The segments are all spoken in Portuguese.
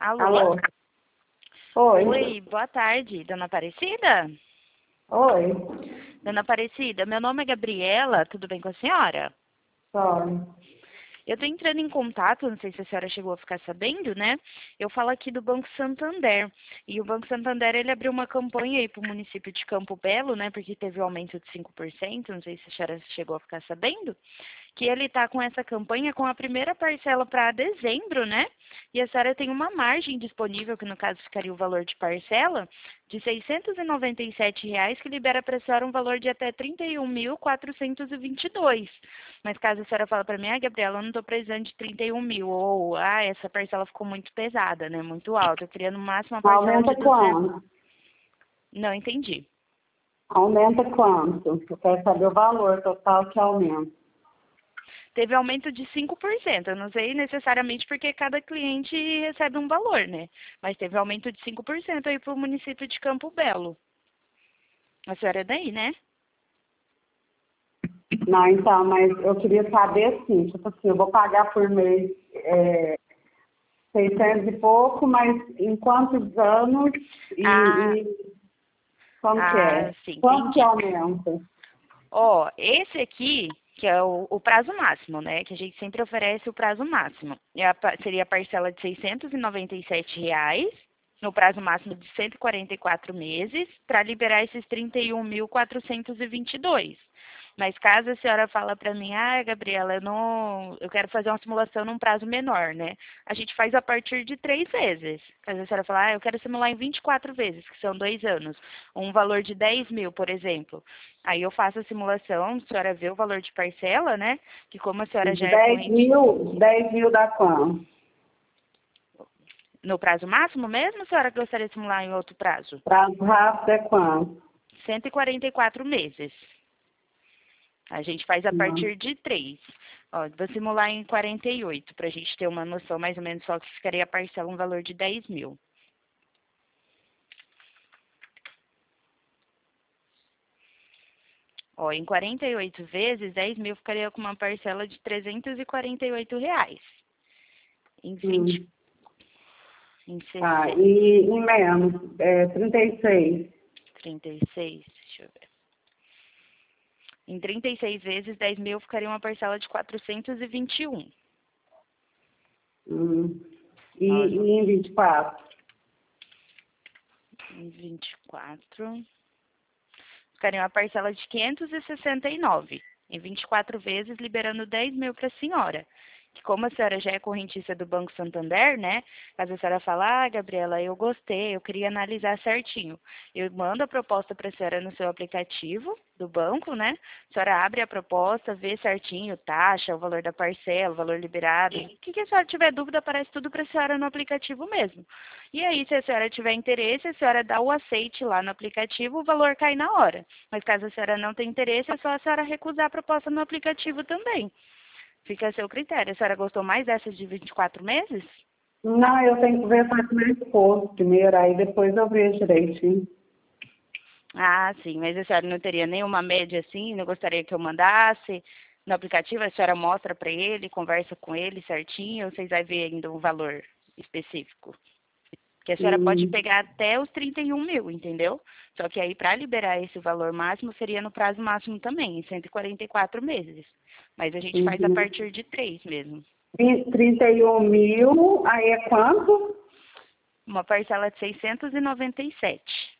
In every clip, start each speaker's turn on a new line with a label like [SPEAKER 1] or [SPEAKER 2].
[SPEAKER 1] Alô?
[SPEAKER 2] Alô? Oi.
[SPEAKER 1] Oi, boa tarde, dona Aparecida?
[SPEAKER 2] Oi.
[SPEAKER 1] Dona Aparecida, meu nome é Gabriela, tudo bem com a senhora?
[SPEAKER 2] Oi.
[SPEAKER 1] Eu estou entrando em contato, não sei se a senhora chegou a ficar sabendo, né? Eu falo aqui do Banco Santander. E o Banco Santander, ele abriu uma campanha aí para o município de Campo Belo, né? Porque teve um aumento de 5%, não sei se a senhora chegou a ficar sabendo. Que ele está com essa campanha com a primeira parcela para dezembro, né? E a senhora tem uma margem disponível, que no caso ficaria o valor de parcela, de R$ 697, que libera para a senhora um valor de até R$ 31.422. Mas caso a senhora fale para mim, Gabriela, eu não estou precisando de 31 mil, ou, essa parcela ficou muito pesada, né? Muito alta, eu queria no máximo uma parcela
[SPEAKER 2] Aumenta
[SPEAKER 1] de 200.
[SPEAKER 2] quanto?
[SPEAKER 1] Não entendi.
[SPEAKER 2] Aumenta quanto? Eu quero saber o valor total que aumenta.
[SPEAKER 1] Teve aumento de 5%. Eu não sei necessariamente porque cada cliente recebe um valor, né? Mas teve aumento de 5% aí para o município de Campo Belo. A senhora é daí, né?
[SPEAKER 2] Não, então, mas eu queria saber assim, tipo assim, eu vou pagar por mês 600 e pouco, mas em quantos anos
[SPEAKER 1] Ah,
[SPEAKER 2] e como que é?
[SPEAKER 1] sim,
[SPEAKER 2] Quanto que
[SPEAKER 1] entendi.
[SPEAKER 2] aumenta?
[SPEAKER 1] Ó, esse aqui, que é o prazo máximo, né? Que a gente sempre oferece o prazo máximo. Seria a parcela de R$ 697, no prazo máximo de 144 meses, para liberar esses 31.422. Mas caso a senhora fala para mim, Gabriela, eu quero fazer uma simulação num prazo menor, né? A gente faz a partir de 3 vezes. Caso a senhora fala, eu quero simular em 24 vezes, que são 2 anos. Um valor de 10 mil, por exemplo. Aí eu faço a simulação, a senhora vê o valor de parcela, né? Que como a senhora
[SPEAKER 2] De
[SPEAKER 1] já é corrente
[SPEAKER 2] 10 mil dá quanto?
[SPEAKER 1] no prazo máximo mesmo, a senhora gostaria de simular em outro prazo?
[SPEAKER 2] Prazo rápido é quanto?
[SPEAKER 1] 144 meses. A gente faz a
[SPEAKER 2] Não.
[SPEAKER 1] partir de 3. Ó, vou simular em 48, para a gente ter uma noção mais ou menos só que ficaria a parcela um valor de 10 mil. Ó, em 48 vezes, 10 mil ficaria com uma parcela de R$ 348. Em 20,
[SPEAKER 2] Hum.
[SPEAKER 1] em
[SPEAKER 2] Ah,
[SPEAKER 1] 60,
[SPEAKER 2] e em menos, 36.
[SPEAKER 1] 36, deixa eu ver. Em 36 vezes, 10 mil ficaria uma parcela de 421.
[SPEAKER 2] E em 24.
[SPEAKER 1] Em 24, ficaria uma parcela de 569. Em 24 vezes, liberando 10 mil para a senhora. Que como a senhora já é correntista do Banco Santander, né? Caso a senhora fale, Gabriela, eu gostei, eu queria analisar certinho. Eu mando a proposta para a senhora no seu aplicativo do banco, né? A senhora abre a proposta, vê certinho, taxa, o valor da parcela, o valor liberado. O que a senhora tiver dúvida, aparece tudo para a senhora no aplicativo mesmo. E aí, se a senhora tiver interesse, a senhora dá o aceite lá no aplicativo, o valor cai na hora. Mas caso a senhora não tenha interesse, é só a senhora recusar a proposta no aplicativo também. Fica a seu critério. A senhora gostou mais dessas de 24 meses?
[SPEAKER 2] Não, eu tenho que conversar com meu esposo primeiro, aí depois eu vejo direitinho.
[SPEAKER 1] Ah, sim, mas a senhora não teria nenhuma média assim? Não gostaria que eu mandasse no aplicativo? A senhora mostra para ele, conversa com ele certinho, ou vocês vão ver ainda um valor específico? Que a senhora pode
[SPEAKER 2] Hum,
[SPEAKER 1] pegar até os 31 mil, entendeu? Só que aí, para liberar esse valor máximo, seria no prazo máximo também, em 144 meses. Mas a gente faz a
[SPEAKER 2] uhum.
[SPEAKER 1] partir de 3 mesmo.
[SPEAKER 2] 31 mil, aí é quanto?
[SPEAKER 1] Uma parcela de 697.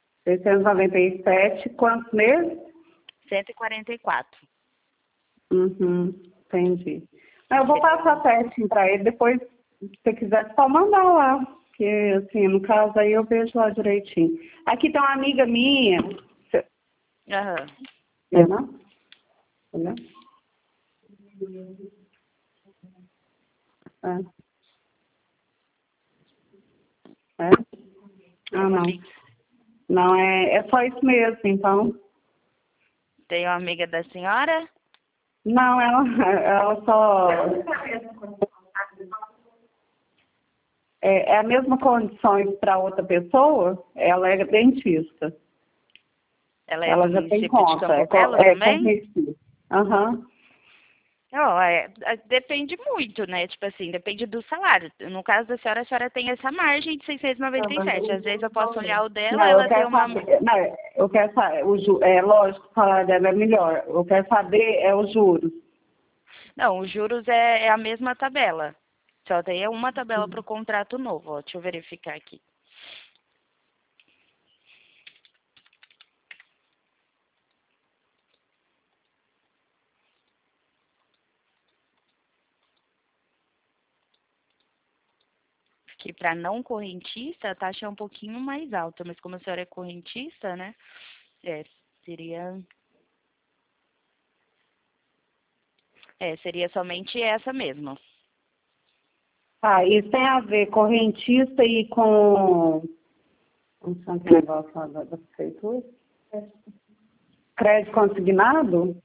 [SPEAKER 2] 697, quantos meses?
[SPEAKER 1] 144.
[SPEAKER 2] Uhum, entendi. Eu vou passar certinho para ele, depois, se você quiser, só mandar lá. Porque, assim, no caso aí eu vejo lá direitinho. Aqui tem uma amiga minha,
[SPEAKER 1] Aham.
[SPEAKER 2] não? Entendeu? É. É?
[SPEAKER 1] Tem
[SPEAKER 2] Ah,
[SPEAKER 1] uma
[SPEAKER 2] não.
[SPEAKER 1] amiga,
[SPEAKER 2] Não, é só isso mesmo, então.
[SPEAKER 1] tem uma amiga da senhora?
[SPEAKER 2] Não, ela só. É a mesma condições para outra pessoa, ela é dentista.
[SPEAKER 1] Ela é do
[SPEAKER 2] Ela já tem
[SPEAKER 1] município de
[SPEAKER 2] conta,
[SPEAKER 1] Campo Belo
[SPEAKER 2] é
[SPEAKER 1] também?
[SPEAKER 2] conhecida. Aham.
[SPEAKER 1] Não, depende muito, né? Tipo assim, depende do salário. No caso da senhora, a senhora tem essa margem de
[SPEAKER 2] Não, mas
[SPEAKER 1] 697. Às vezes eu posso olhar o dela,
[SPEAKER 2] não, eu
[SPEAKER 1] ela tem
[SPEAKER 2] quero
[SPEAKER 1] uma...
[SPEAKER 2] saber, não, eu quero saber, é lógico que o salário dela é melhor. Eu quero saber os juros.
[SPEAKER 1] Não, os juros é a mesma tabela. Só tem uma tabela para o contrato novo. Ó. Deixa eu verificar aqui. Que para não correntista, a taxa é um pouquinho mais alta, mas como a senhora é correntista, né? Seria... seria somente essa mesmo.
[SPEAKER 2] Ah, isso tem a ver correntista e com... Como chama esse negócio lá da prefeitura? Crédito consignado?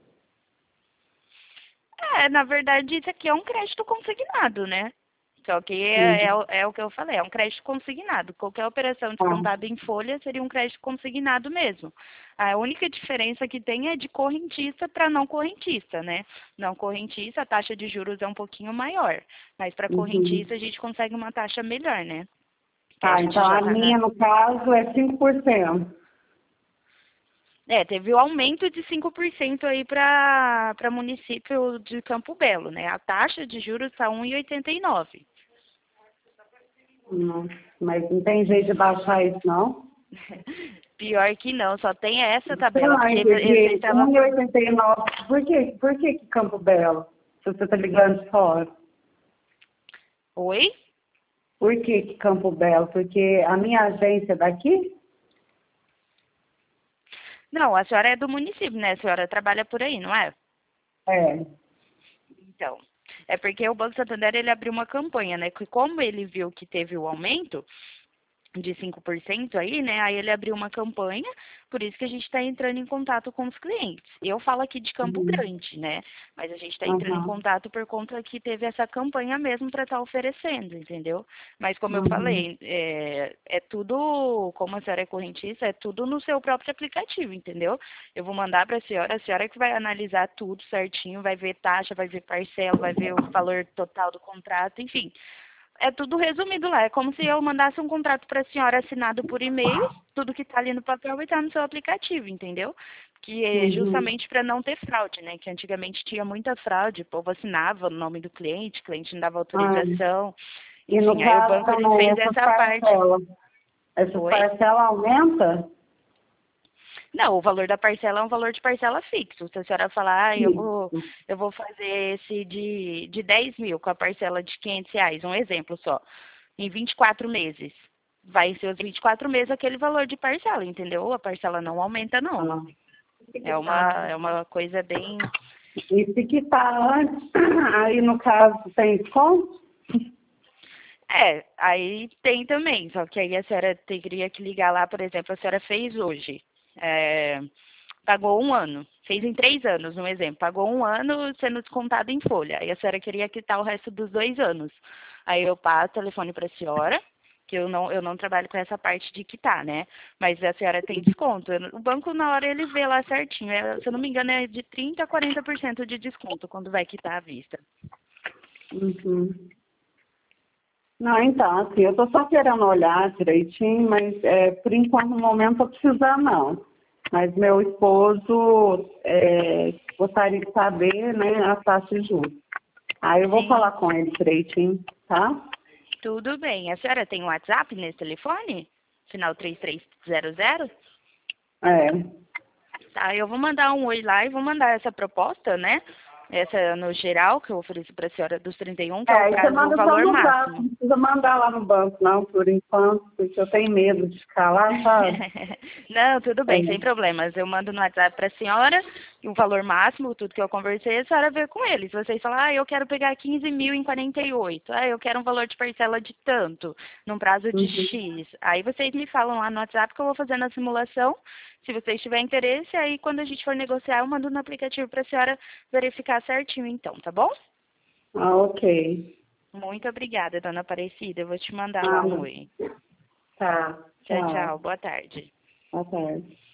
[SPEAKER 1] Na verdade, isso aqui é um crédito consignado, né? Só que
[SPEAKER 2] Uhum.
[SPEAKER 1] é o que eu falei, é um crédito consignado. Qualquer operação
[SPEAKER 2] Ah,
[SPEAKER 1] descontada em folha seria um crédito consignado mesmo. A única diferença que tem é de correntista para não correntista, né? Não correntista, a taxa de juros é um pouquinho maior. Mas para
[SPEAKER 2] uhum.
[SPEAKER 1] correntista, a gente consegue uma taxa melhor, né? Que a
[SPEAKER 2] Ah,
[SPEAKER 1] gente
[SPEAKER 2] então
[SPEAKER 1] já
[SPEAKER 2] a
[SPEAKER 1] está na...
[SPEAKER 2] minha, no caso, é 5%.
[SPEAKER 1] Teve o aumento de 5% aí para município de Campo Belo, né? A taxa de juros está 1,89.
[SPEAKER 2] Não, mas não tem jeito de baixar isso, não?
[SPEAKER 1] Pior que não, só tem essa tabela,
[SPEAKER 2] Não,
[SPEAKER 1] porque você
[SPEAKER 2] porque
[SPEAKER 1] estava...
[SPEAKER 2] 1,89, por que Campo Belo? Se você está ligando de fora.
[SPEAKER 1] Oi?
[SPEAKER 2] Por que Campo Belo? Porque a minha agência é daqui?
[SPEAKER 1] Não, a senhora é do município, né? A senhora trabalha por aí, não é?
[SPEAKER 2] É.
[SPEAKER 1] Então, é porque o Banco Santander, ele abriu uma campanha, né? Que como ele viu que teve o aumento de 5% aí, né? Aí ele abriu uma campanha, por isso que a gente está entrando em contato com os clientes. Eu falo aqui de Campo
[SPEAKER 2] Uhum.
[SPEAKER 1] Grande, né? Mas a gente está entrando em
[SPEAKER 2] Uhum.
[SPEAKER 1] contato por conta que teve essa campanha mesmo para estar oferecendo, entendeu? Mas como eu
[SPEAKER 2] Uhum.
[SPEAKER 1] falei, é tudo, como a senhora é correntista, é tudo no seu próprio aplicativo, entendeu? Eu vou mandar para a senhora que vai analisar tudo certinho, vai ver taxa, vai ver parcela, vai ver o valor total do contrato, enfim. É tudo resumido lá. É como se eu mandasse um contrato para a senhora assinado por e-mail, tudo que está ali no papel vai estar no seu aplicativo, entendeu? Que é
[SPEAKER 2] Uhum.
[SPEAKER 1] justamente para não ter fraude, né? Que antigamente tinha muita fraude, o povo assinava no nome do cliente, o cliente não dava
[SPEAKER 2] Ah,
[SPEAKER 1] autorização.
[SPEAKER 2] e no
[SPEAKER 1] Enfim, aí o
[SPEAKER 2] caso
[SPEAKER 1] banco ele
[SPEAKER 2] também,
[SPEAKER 1] fez essa parte.
[SPEAKER 2] essas
[SPEAKER 1] Oi?
[SPEAKER 2] parcelas aumentam?
[SPEAKER 1] Não, o valor da parcela é um valor de parcela fixo. Se a senhora falar,
[SPEAKER 2] Isso.
[SPEAKER 1] eu vou fazer esse de 10 mil com a parcela de R$ 500, um exemplo só, em 24 meses. Vai ser os 24 meses aquele valor de parcela, entendeu? A parcela não aumenta, não.
[SPEAKER 2] Ah.
[SPEAKER 1] É uma coisa bem...
[SPEAKER 2] E se quitar antes, aí no caso tem desconto?
[SPEAKER 1] Aí tem também, só que aí a senhora teria que ligar lá, por exemplo, a senhora fez hoje. É, pagou um ano, fez em 3 anos, um exemplo, pagou um ano sendo descontado em folha, aí a senhora queria quitar o resto dos 2 anos. Aí eu passo o telefone para a senhora, que eu não trabalho com essa parte de quitar, né? Mas a senhora tem desconto. O banco, na hora, ele vê lá certinho. Se eu não me engano, é de 30% a 40% de desconto quando vai quitar à vista.
[SPEAKER 2] Uhum. Não, então, assim, eu estou só querendo olhar direitinho, mas por enquanto, no momento, eu precisar não. Mas meu esposo gostaria de saber, né, a taxa de juros. Aí eu vou
[SPEAKER 1] Sim,
[SPEAKER 2] falar com ele direitinho, tá?
[SPEAKER 1] tudo bem. A senhora tem um WhatsApp nesse telefone? Final 3300?
[SPEAKER 2] É.
[SPEAKER 1] Tá, eu vou mandar um oi lá e vou mandar essa proposta, né? Essa no geral, que eu ofereço para a senhora dos 31, que é o
[SPEAKER 2] Aí você
[SPEAKER 1] prazo, o
[SPEAKER 2] manda só
[SPEAKER 1] valor
[SPEAKER 2] no zap,
[SPEAKER 1] máximo.
[SPEAKER 2] não precisa mandar lá no banco, não, por enquanto, porque eu tenho medo de ficar lá, sabe?
[SPEAKER 1] Não, tudo
[SPEAKER 2] É.
[SPEAKER 1] bem, sem problemas. Eu mando no WhatsApp para a senhora o valor máximo, tudo que eu conversei, a senhora vê com eles. Vocês falam, eu quero pegar 15 mil em 48. Eu quero um valor de parcela de tanto, num prazo de
[SPEAKER 2] Uhum.
[SPEAKER 1] X. Aí vocês me falam lá no WhatsApp que eu vou fazendo a simulação. Se vocês tiverem interesse, aí quando a gente for negociar, eu mando no aplicativo para a senhora verificar certinho, então, tá bom?
[SPEAKER 2] Ah, ok.
[SPEAKER 1] Muito obrigada, dona Aparecida. Eu vou te mandar lá
[SPEAKER 2] Ah,
[SPEAKER 1] um oi.
[SPEAKER 2] tá.
[SPEAKER 1] Tchau, tchau.
[SPEAKER 2] Tchau.
[SPEAKER 1] Boa tarde.
[SPEAKER 2] Boa tarde.